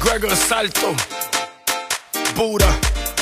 Gregor Salto, Buddha,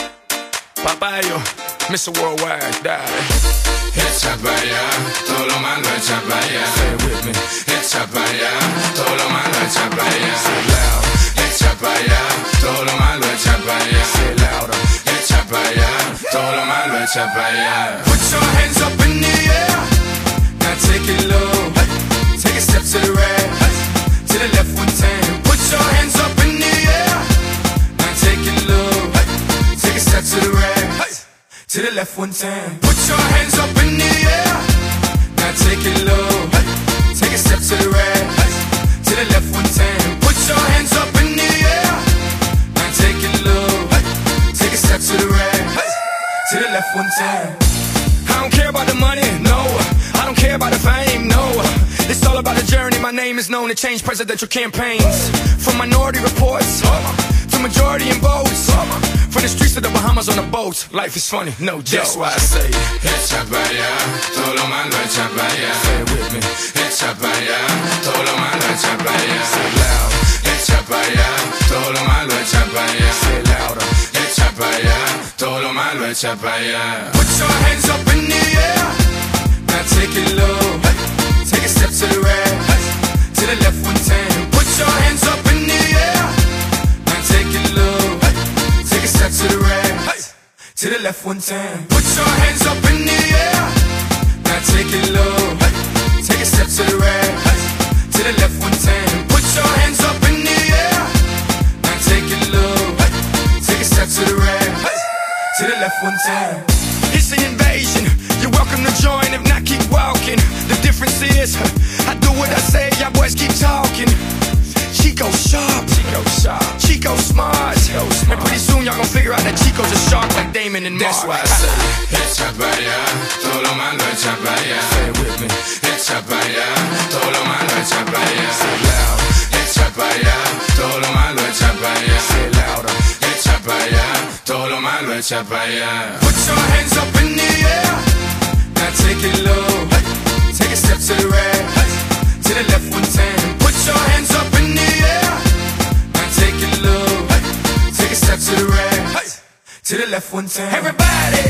Papayo, Mr. Worldwide, dale. Echa pa' allá, todo lo malo echa pa' allá. Say it with me. Echa pa' allá, todo lo malo echa pa' allá. Say it loud. Echa pa' allá, todo lo malo echa pa' allá. Say it louder. Echa pa' allá, todo lo malo echa pa' allá. Put your hands up in the air. Now take it low. Take a step to the right, to the left 110. Put your hands up in the air. Now take it low. Take a step to the right, to the left 110. Put your hands up in the air. Now take it low. Take a step to the right, to the left 110. Put your hands up in the air. Now take it low. Take a step to the right, to the left 110. I don't care about the money, no. I don't care about the fame, no. It's all about the journey. My name is known to change presidential campaigns. From Minority Reports to majority in votes. From the streets to the Bahamas on a boat. Life is funny, no joke. That's why I say Echa pa' allá, todo lo malo echa pa' allá. Say it with me. Echa pa' allá, todo lo malo echa pa' allá. Say it loud. Echa pa' allá, todo lo malo echa pa' allá. Say it louder. Echa pa' allá, todo lo malo echa pa' allá. Put your hands up in the air. Now take it low. Take a step to the right, to the left 110. Put your hands up in the air. Now take it low. Take a step to the right, to the left 110. Put your hands up in the air. Now take it low. Take a step to the right, to the left 110. Put your hands up in the air. Now take it low. Take a step to the right, to the left 110. It's an invasion. You're welcome to join. If not, keep walking. The difference is, I do what I say. Y'all boys keep talking. Chico sharp, Chico sharp, Chico smart, Chico smart. And pretty soon y'all gon' figure out that Chico's a shark like Damon and Mark. That's why I say Echa pa' allá, todo lo malo echa pa' allá. Say it with me. Echa pa' allá, todo lo malo echa pa' allá. Say it loud. Echa pa' allá, todo lo malo echa pa' allá. Say it louder. Echa pa' allá, todo lo malo echa pa' allá. Put your hands up in the air. Now take it low. Take a step to the right, to the left 110. Put your hands up in the air. Now take it low. Take a step to the right, to the left 110. Everybody,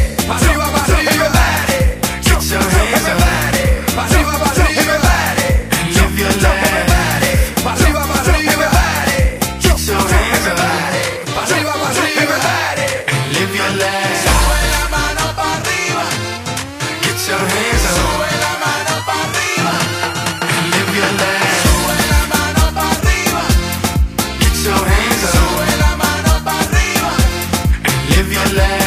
everybody, get your hands up. Everybody, live your life. Everybody, get your hands up. Everybody, live your life. Sube la mano pa' arriba. Get your hands up. Sube la mano pa' arriba. Live your life. Sube la mano pa' arriba. Get your hands up. Sube la mano pa' arriba. Live your life.